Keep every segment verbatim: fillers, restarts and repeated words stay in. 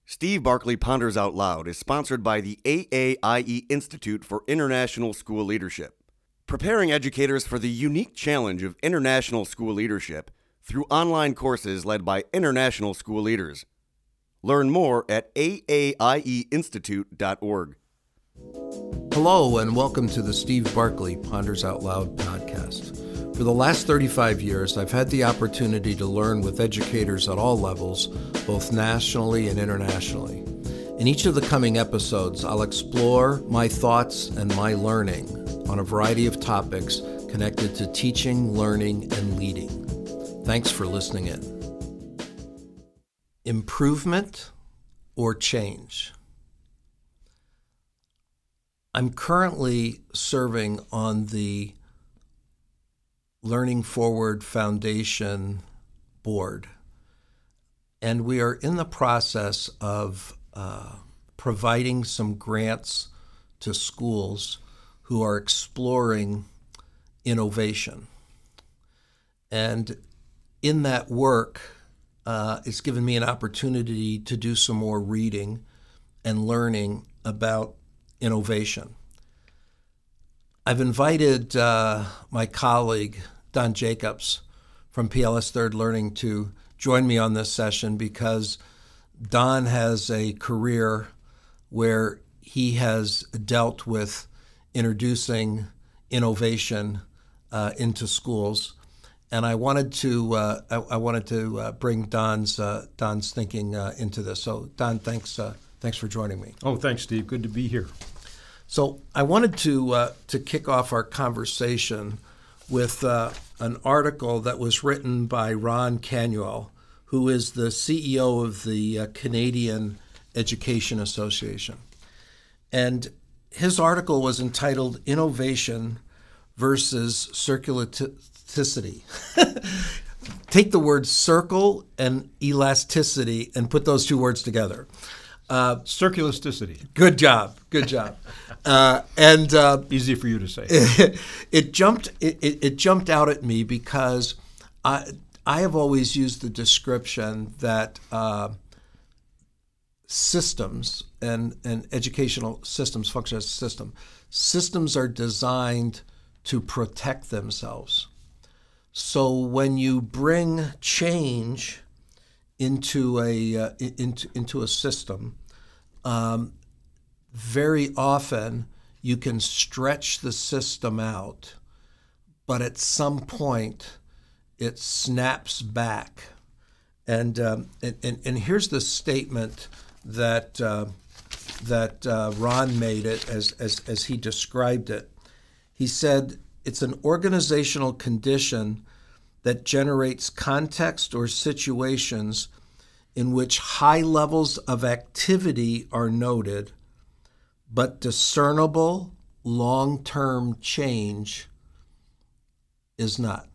Steve Barkley Ponders Out Loud is sponsored by the A A I E Institute for International School Leadership, preparing educators for the unique challenge of international school leadership through online courses led by international school leaders. Learn more at A A I E institute dot org. Hello, and welcome to the Steve Barkley Ponders Out Loud podcast. For the last thirty-five years, I've had the opportunity to learn with educators at all levels, both nationally and internationally. In each of the coming episodes, I'll explore my thoughts and my learning on a variety of topics connected to teaching, learning, and leading. Thanks for listening in. Improvement or change? I'm currently serving on the Learning Forward Foundation board, and we are in the process of uh, providing some grants to schools who are exploring innovation. And in that work, uh, it's given me an opportunity to do some more reading and learning about innovation. I've invited uh, my colleague, Don Jacobs from P L S Third Learning, to join me on this session because Don has a career where he has dealt with introducing innovation uh, into schools, and I wanted to uh, I, I wanted to uh, bring Don's uh, Don's thinking uh, into this. So, Don, thanks uh, thanks for joining me. Oh, thanks, Steve. Good to be here. So I wanted to uh, to kick off our conversation with uh, an article that was written by Ron Canuel, who is the C E O of the uh, Canadian Education Association. And his article was entitled Innovation versus Circularity. Take the words circle and elasticity and put those two words together. Uh, Circulasticity. Good job. Good job. Uh, and uh, easy for you to say. It, it jumped. It, it, it jumped out at me because I I have always used the description that uh, systems and and educational systems function as a system. Systems are designed to protect themselves. So when you bring change into a uh, into into a system, um, very often you can stretch the system out, but at some point it snaps back. And um, and, and and here's the statement that uh, that uh, Ron made it as as as he described it. He said it's an organizational condition that generates context or situations in which high levels of activity are noted, but discernible long-term change is not.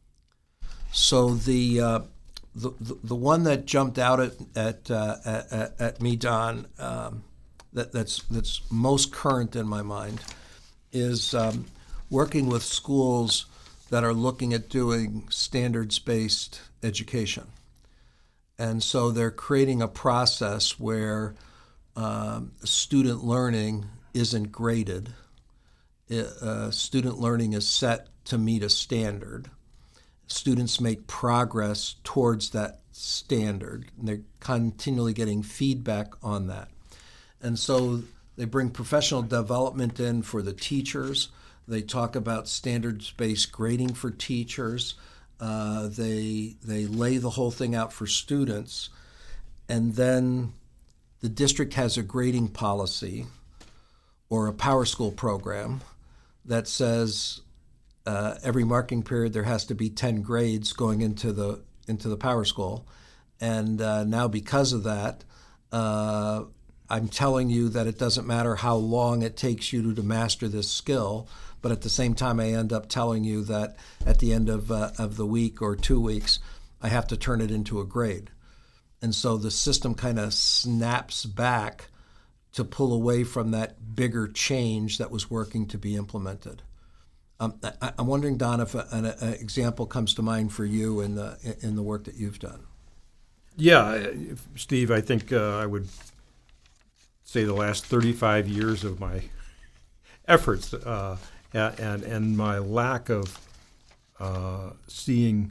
So the uh, the, the the one that jumped out at at uh, at, at me, Don, um, that that's that's most current in my mind is um, working with schools that are looking at doing standards-based education. And so they're creating a process where um, student learning isn't graded. It, uh, student learning is set to meet a standard. Students make progress towards that standard, and they're continually getting feedback on that. And so they bring professional development in for the teachers. They talk about standards-based grading for teachers. Uh, they they lay the whole thing out for students. And then the district has a grading policy or a Power School program that says uh, every marking period there has to be ten grades going into the into the Power School. And uh, now because of that, uh, I'm telling you that it doesn't matter how long it takes you to, to master this skill, but at the same time, I end up telling you that at the end of uh, of the week or two weeks, I have to turn it into a grade. And so the system kind of snaps back to pull away from that bigger change that was working to be implemented. Um, I, I'm wondering, Don, if a, an, an example comes to mind for you in the in the work that you've done. Yeah, if- Steve, I think uh, I would say the last thirty-five years of my efforts uh, a- and and my lack of uh, seeing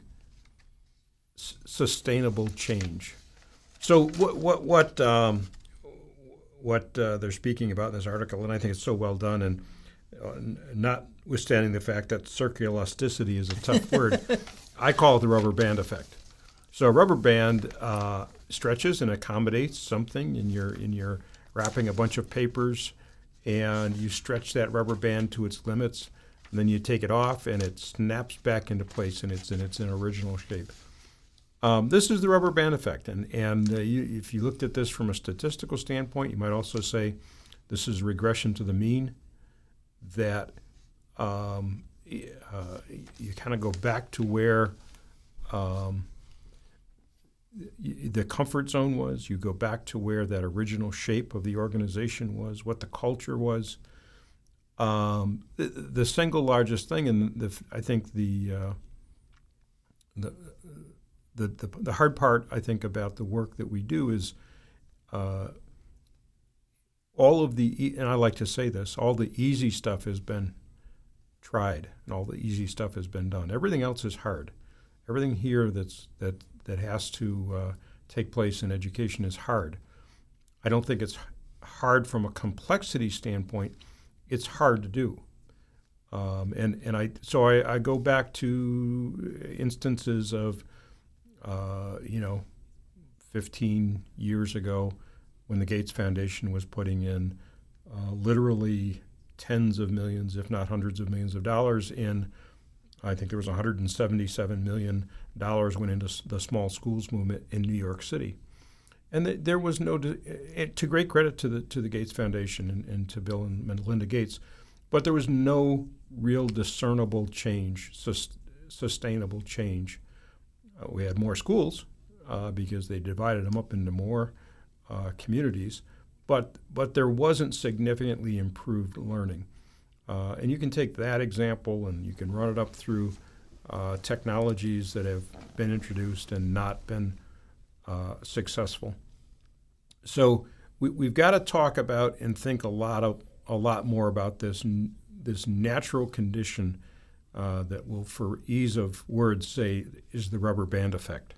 s- sustainable change. So what what what um, what uh, they're speaking about in this article, and I think it's so well done, and uh, n- notwithstanding the fact that circulasticity is a tough word, I call it the rubber band effect. So a rubber band uh, stretches and accommodates something in your in your wrapping a bunch of papers, and you stretch that rubber band to its limits, and then you take it off, and it snaps back into place, and it's in its in original shape. Um, this is the rubber band effect, and and uh, you, if you looked at this from a statistical standpoint, you might also say this is regression to the mean. That um, y- uh, you kind of go back to where um, y- the comfort zone was. You go back to where that original shape of the organization was, what the culture was. Um, the, the single largest thing, and the, I think the uh, the The, the the hard part, I think, about the work that we do is uh, all of the, e- and I like to say this, all the easy stuff has been tried and all the easy stuff has been done. Everything else is hard. Everything here that's that that has to uh, take place in education is hard. I don't think it's hard from a complexity standpoint. It's hard to do. Um, and, and I so I, I go back to instances of Uh, you know, fifteen years ago when the Gates Foundation was putting in uh, literally tens of millions, if not hundreds of millions of dollars in, I think there was one hundred seventy-seven million dollars went into s- the small schools movement in New York City. And th- there was no, di- eh, to great credit to the to the Gates Foundation and, and to Bill and Melinda Gates, but there was no real discernible change, sus- sustainable change. Uh, we had more schools uh, because they divided them up into more uh, communities, but but there wasn't significantly improved learning. Uh, and you can take that example and you can run it up through uh, technologies that have been introduced and not been uh, successful. So we, we've got to talk about and think a lot of a lot more about this n- this natural condition Uh, that will, for ease of words, say is the rubber band effect.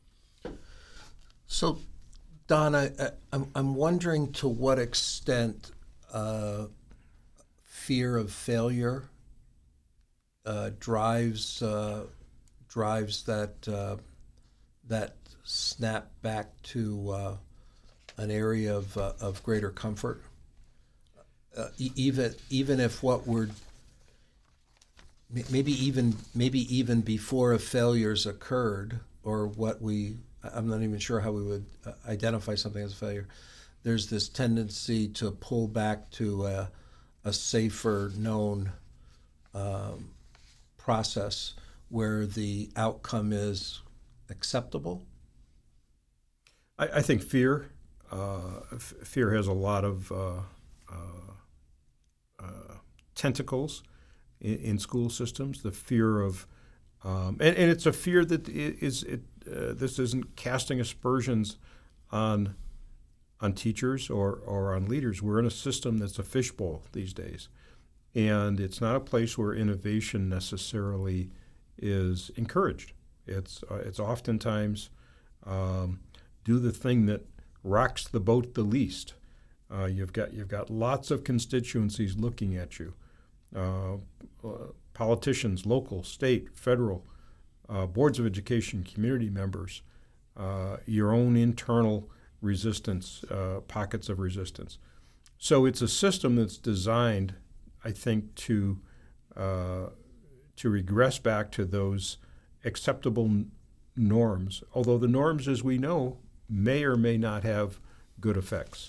So, Don, I, I, I'm, I'm wondering to what extent uh, fear of failure uh, drives uh, drives that uh, that snap back to uh, an area of uh, of greater comfort, uh, e- even even if what we're maybe even maybe even before a failure's occurred, or what we I'm not even sure how we would uh, identify something as a failure. There's this tendency to pull back to a, a safer known um, process where the outcome is acceptable. I, I think fear uh, f- fear has a lot of uh, uh, uh, tentacles in, in school systems. The fear of um, and, and it's a fear that i- is it. Uh, this isn't casting aspersions on on teachers or, or on leaders. We're in a system that's a fishbowl these days. And it's not a place where innovation necessarily is encouraged. It's, uh, it's oftentimes um, do the thing that rocks the boat the least. Uh, you've got you've got lots of constituencies looking at you. Uh, uh, politicians, local, state, federal, uh, boards of education, community members, uh, your own internal resistance, uh, pockets of resistance. So it's a system that's designed, I think, to uh, to regress back to those acceptable n- norms. Although the norms, as we know, may or may not have good effects.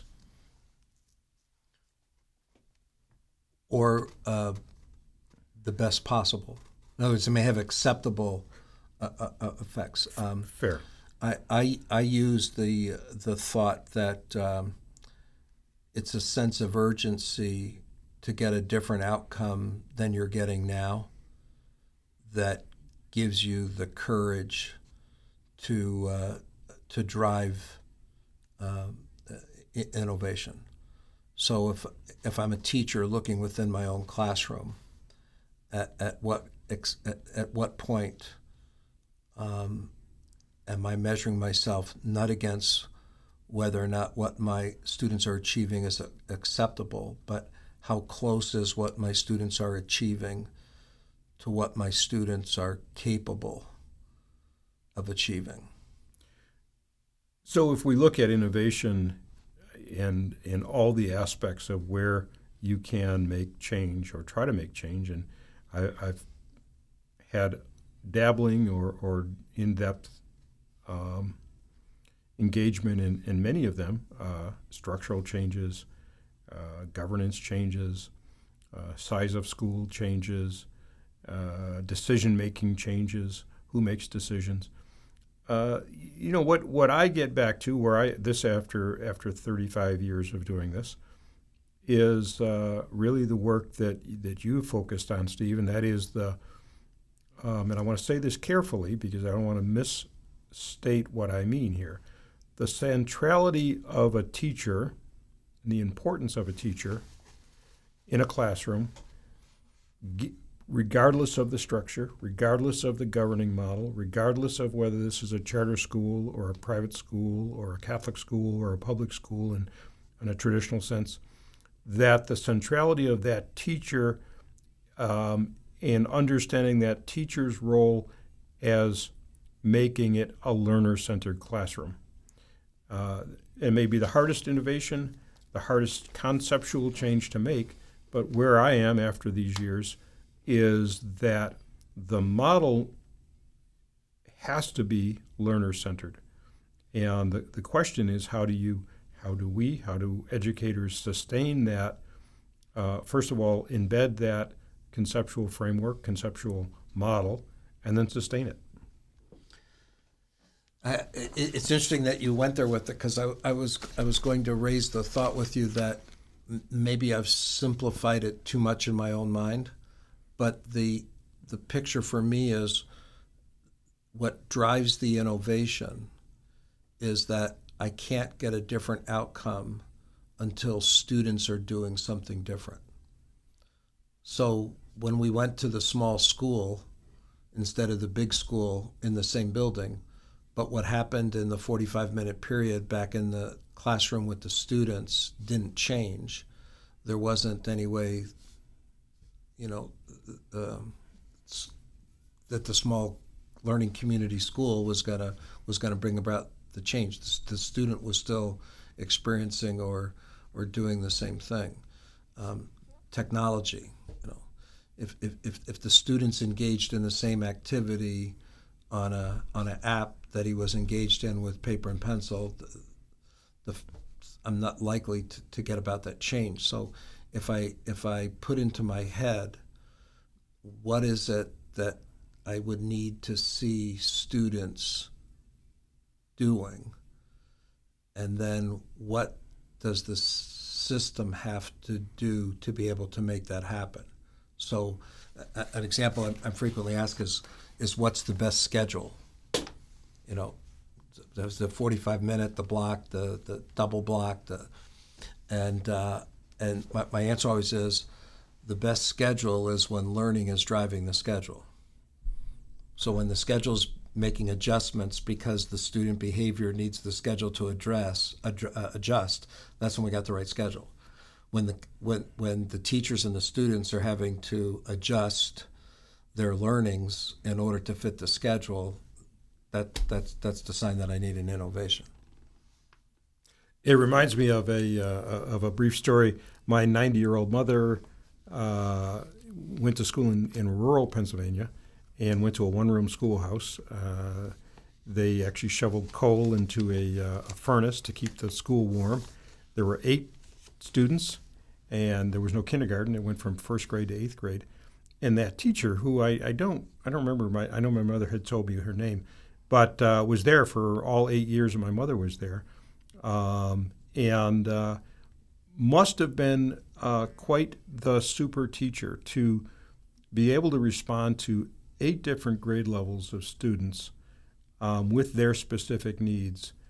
Or uh, the best possible. In other words, it may have acceptable uh, uh, effects. Um, Fair. I, I, I use the the thought that um, it's a sense of urgency to get a different outcome than you're getting now that gives you the courage to uh, to drive um, i- innovation. So if if I'm a teacher looking within my own classroom, at, at what ex, at, at what point um, am I measuring myself not against whether or not what my students are achieving is acceptable, but how close is what my students are achieving to what my students are capable of achieving. So if we look at innovation and in all the aspects of where you can make change or try to make change, and I, I've had dabbling or, or in-depth um, engagement in, in many of them, uh, structural changes, uh, governance changes, uh, size of school changes, uh, decision-making changes, who makes decisions. Uh, you know, what, what I get back to, where I this after after thirty-five years of doing this, is uh, really the work that that you focused on, Steve, and that is the, um, and I want to say this carefully because I don't want to misstate what I mean here, the centrality of a teacher, and the importance of a teacher in a classroom, g- regardless of the structure, regardless of the governing model, regardless of whether this is a charter school or a private school or a Catholic school or a public school in, in a traditional sense, that the centrality of that teacher um, and understanding that teacher's role as making it a learner-centered classroom. Uh, it may be the hardest innovation, the hardest conceptual change to make, but where I am after these years is that the model has to be learner-centered. And the, the question is, how do you, how do we, how do educators sustain that, uh, first of all, embed that conceptual framework, conceptual model, and then sustain it? I, it, it's interesting that you went there with it, because I, I was I was going to raise the thought with you that m- maybe I've simplified it too much in my own mind. But the the picture for me is what drives the innovation is that I can't get a different outcome until students are doing something different. So when we went to the small school instead of the big school in the same building, but what happened in the forty-five minute period back in the classroom with the students didn't change. There wasn't any way, you know, um, that the small learning community school was gonna was gonna bring about the change. The, the student was still experiencing or or doing the same thing. Um, technology, you know, if, if if if the students engaged in the same activity on a on an app that he was engaged in with paper and pencil, the, the I'm not likely to, to get about that change. So if I if I put into my head what is it that I would need to see students doing, and then what does the system have to do to be able to make that happen? So a, an example I'm, I'm frequently asked is, is what's the best schedule? You know, there's the forty-five minute, the block, the, the double block, the, and, uh, and my, my answer always is, the best schedule is when learning is driving the schedule. So when the schedule's making adjustments because the student behavior needs the schedule to address ad, uh, adjust, that's when we got the right schedule. When the when when the teachers and the students are having to adjust their learnings in order to fit the schedule, that that's that's the sign that I need an innovation. It reminds me of a uh, of a brief story. My ninety-year-old mother uh, went to school in, in rural Pennsylvania and went to a one-room schoolhouse. Uh, they actually shoveled coal into a, uh, a furnace to keep the school warm. There were eight students, and there was no kindergarten. It went from first grade to eighth grade. And that teacher, who I, I don't I don't remember, my I know my mother had told me her name, but uh, was there for all eight years, and my mother was there, um, and uh, must have been uh, quite the super teacher to be able to respond to eight different grade levels of students um, with their specific needs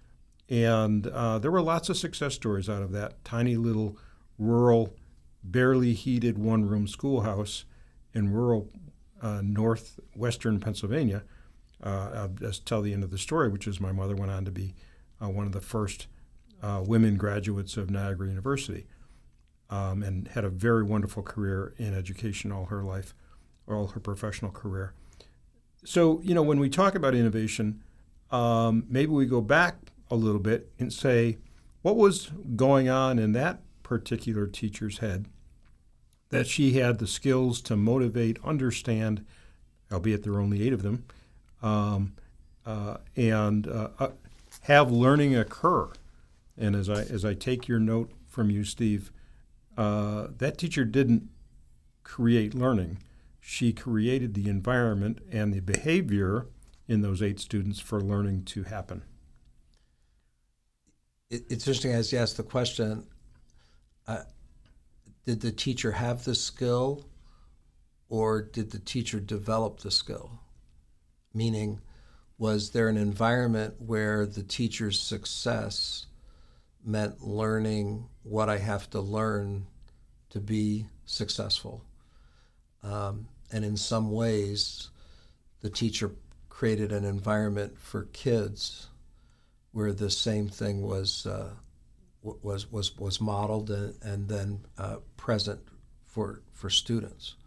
And uh, there were lots of success stories out of that tiny little rural, barely heated one-room schoolhouse in rural uh, northwestern Pennsylvania. Uh, I'll just tell the end of the story, which is my mother went on to be uh, one of the first uh, women graduates of Niagara University, um, and had a very wonderful career in education all her life, all her professional career. So, you know, when we talk about innovation, um, maybe we go back a little bit and say, what was going on in that particular teacher's head that she had the skills to motivate, understand, albeit there were only eight of them, um, uh, and uh, uh, have learning occur. And as I as I take your note from you, Steve, uh, that teacher didn't create learning. She created the environment and the behavior in those eight students for learning to happen. It, it's interesting as you ask the question, uh, did the teacher have the skill or did the teacher develop the skill? Meaning, was there an environment where the teacher's success meant learning what I have to learn to be successful? Um, and in some ways, the teacher created an environment for kids where the same thing was uh, was was was modeled and, and then uh, present for for students.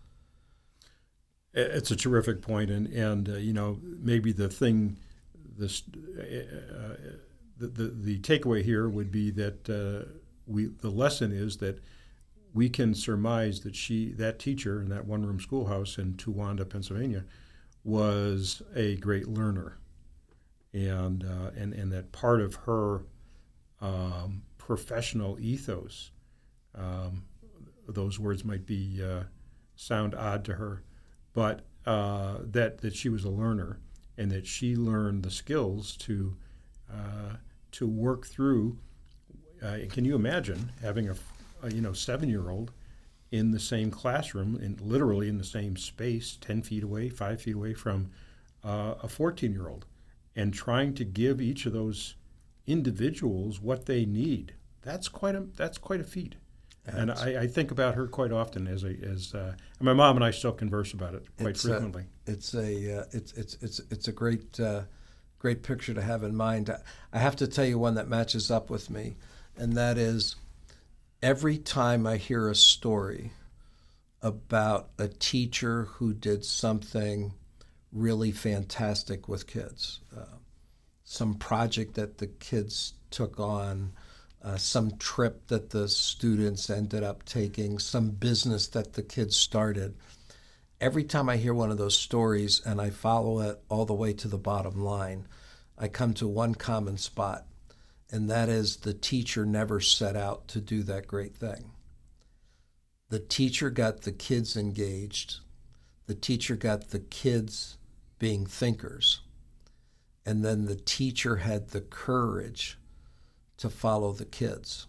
It's a terrific point, and and uh, you know, maybe the thing, this uh, the, the the takeaway here would be that uh, we the lesson is that we can surmise that she that teacher in that one room schoolhouse in Towanda, Pennsylvania, was a great learner, and uh, and and that part of her um, professional ethos, um, those words might be uh, sound odd to her, but uh, that that she was a learner and that she learned the skills to uh, to work through. Uh, can you imagine having a, a you know seven-year-old in the same classroom, and literally in the same space, ten feet away, five feet away from uh, a fourteen-year-old, and trying to give each of those individuals what they need? That's quite a that's quite a feat. And I, I think about her quite often as a as uh, and my mom and I still converse about it quite it's frequently. A, it's a uh, it's it's it's it's a great uh, great picture to have in mind. I, I have to tell you one that matches up with me, and that is every time I hear a story about a teacher who did something really fantastic with kids, uh, some project that the kids took on. Uh, some trip that the students ended up taking, some business that the kids started. Every time I hear one of those stories and I follow it all the way to the bottom line, I come to one common spot, and that is the teacher never set out to do that great thing. The teacher got the kids engaged. The teacher got the kids being thinkers. And then the teacher had the courage to follow the kids.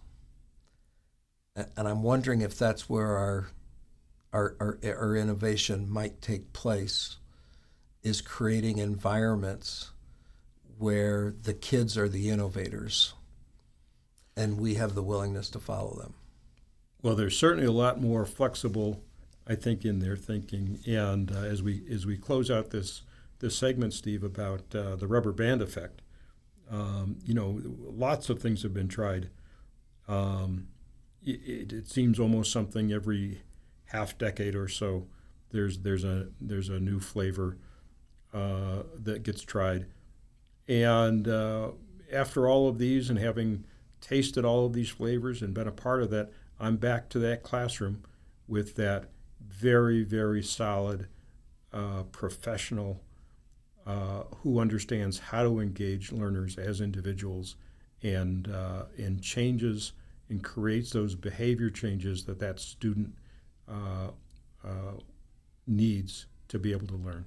And I'm wondering if that's where our, our our our innovation might take place, is creating environments where the kids are the innovators and we have the willingness to follow them. Well, there's certainly a lot more flexible, I think, in their thinking. And uh, as we as we close out this this segment, Steve, about uh, the rubber band effect, Um, you know, lots of things have been tried. Um, it, it seems almost something every half decade or so. There's there's a there's a new flavor uh, that gets tried, and uh, after all of these, and having tasted all of these flavors and been a part of that, I'm back to that classroom with that very very solid uh, professional. Uh, who understands how to engage learners as individuals and uh, and changes and creates those behavior changes that that student uh, uh, needs to be able to learn.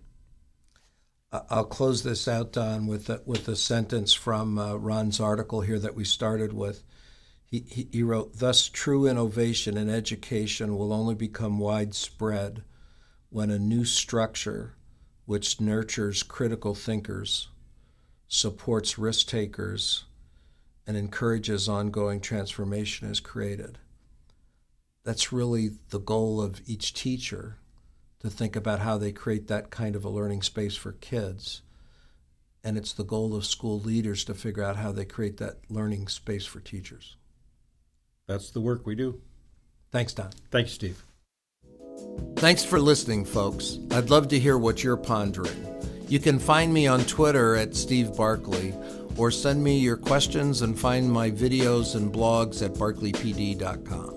I'll close this out, Don, with a, with a sentence from uh, Ron's article here that we started with. He, he, he wrote, "Thus, true innovation in education will only become widespread when a new structure which nurtures critical thinkers, supports risk takers, and encourages ongoing transformation is created. That's really the goal of each teacher, to think about how they create that kind of a learning space for kids. And it's the goal of school leaders to figure out how they create that learning space for teachers. That's the work we do. Thanks, Don. Thank you, Steve. Thanks for listening, folks. I'd love to hear what you're pondering. You can find me on Twitter at Steve Barkley, or send me your questions and find my videos and blogs at barkley p d dot com.